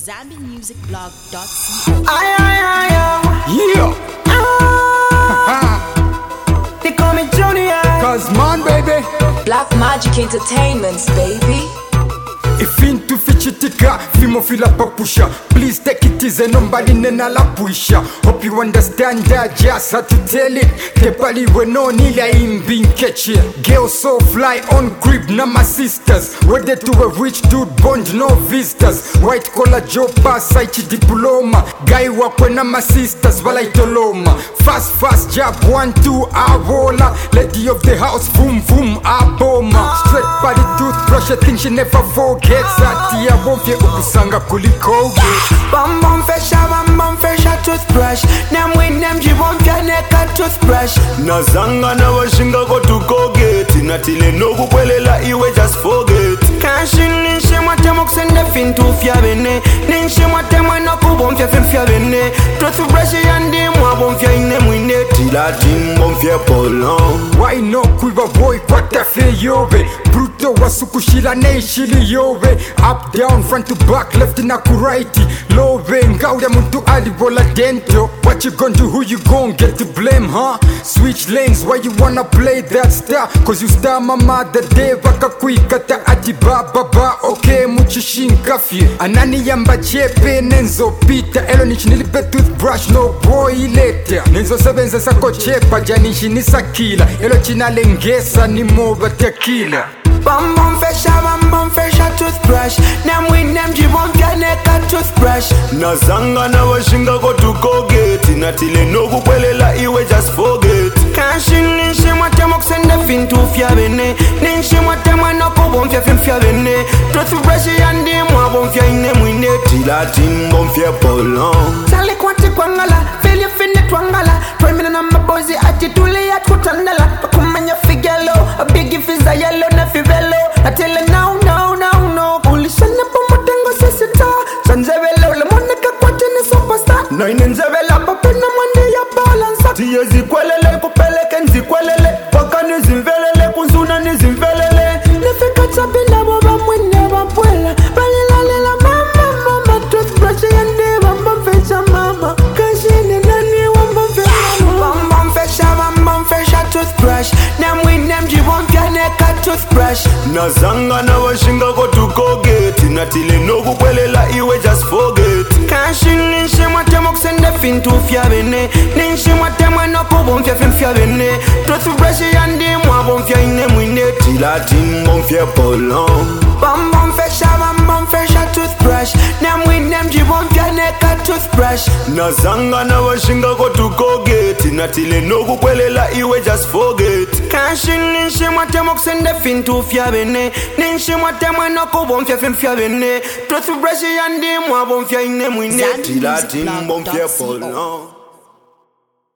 ZambianMusicBlog.co. Yeah. They call me Junior. Cause man baby, Black Magic Entertainments, baby. ifintu fichitika fimo fila papusha. Please take it easy, nobody nena la pusha. Hope you understand that, just had to tell it. Tepali we no nila imbin catch it. Girls so fly on crib na my sisters. Whether to a rich dude bond no visitors. White collar job pass site diploma. Guy wakwe na my sisters wala itoloma. Fast job 1-2 arola. Lady of the house boom aboma. Straight by the toothbrush, I think she never forgets. Ati ya wonfye ukusanga kulikoge. Bam fesha toothbrush. Nem win nem jibonfya neka toothbrush. Nazanga na washinga go to Colgate. Natile no kukwelela iwe just forget. Kanshi ninshe mwatema kusende fintu fya bene. Ninshe mwatema no kubonfya fya bene. Toothbrush yandi mwabonfya ine mwine. Tila timbonfya polon. Why no quiver boy kwata fe yobe. Bruto wasukushila neishili yobe. Up down front to back left na kuraiti. Lobe ngauda muntu alibola dento. What you gon' do, who you gon' get to blame, huh? Switch lanes, why you wanna play that star? Cause you star mama the day waka kuikata ati baba. Okay muchishinka fye. Anani yamba chepe nenzo pita. Elo nichinilipe toothbrush no boy later. Nenzo sebenza sako chepa janishi nisakila. Elo chinalengesa ni moba tequila. Bam fesha toothbrush. Nem win nem jibonfya neka toothbrush. Nazanga na washinga go to Colgate. Natile no kukwelela iwe just forget. Kanshi ninshe mwatema kusende fintu fya bene. Ninshe mwatema no kubonfya fya bene. Toothbrush yandi mwabonfya ine mwine. Tila timbonfya polon. Sali kwati kwangala, feel you finna twangala. Trimina na mabozi ati tuli ya kutandala. Pakumanya figelo, a biggie fizza yellow na fivelo. Atele no. Ulishana pa matengo sisita. Sanzevelo, le moneka kwati ni superstar. Naine nzevela papena mwande ya balansa. Tiye zikwelele kupeleke nzikwelele. Paka nizimvelele kunzuna nizimvelele. Nifika chapina boba mwene wapwela. Balilalela mama. Toothbrush yande bamba fesha mama. Kashini nani wamba fesha Bam fesha toothbrush. Nem win nem jibonfya neka toothbrush. Nazanga na washinga go to Colgate. Natile no kukwelela iwe just forget. Kanshi ninshe mwatema kusende fintu fya bene. Ninshe mwatema no kubonfya fya bene. Toothbrush yandi mwabonfya ine mwine. Tila timbonfya polon. Bam fesha toothbrush. Nem win nem jibonfya neka toothbrush. Nazanga na washinga go to Colgate. Natile no kukwelela iwe just forget. Kanshi ninshe mwatema kusende fintu fya bene. Ninshe mwatema no kubonfya fya bene. Toothbrush yandi mwabonfya ine mwine. Tila timbonfya polon.